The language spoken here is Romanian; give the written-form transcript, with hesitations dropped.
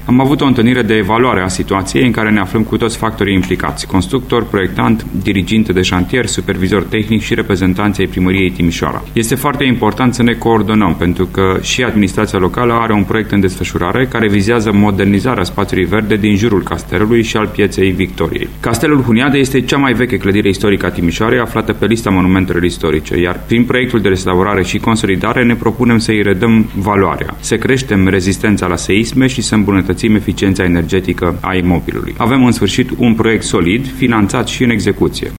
Am avut o întâlnire de evaluare a situației în care ne aflăm cu toți factorii implicați: constructor, proiectant, diriginte de șantier, supervizor tehnic și reprezentanții ai Primăriei Timișoara. Este foarte important să ne coordonăm, pentru că și administrația locală are un proiect în desfășurare care vizează modernizarea spațiului verde din jurul castelului și al pieței Victoriei. Castelul Huniade este cea mai veche clădire istorică a Timișoarei, aflată pe lista monumentelor istorice, iar prin proiectul de restaurare și consolidare ne propunem să îi redăm valoarea, să creștem rezistența la seisme și să îmbunătățim eficiența energetică a imobilului. Avem în sfârșit un proiect solid, finanțat și în execuție.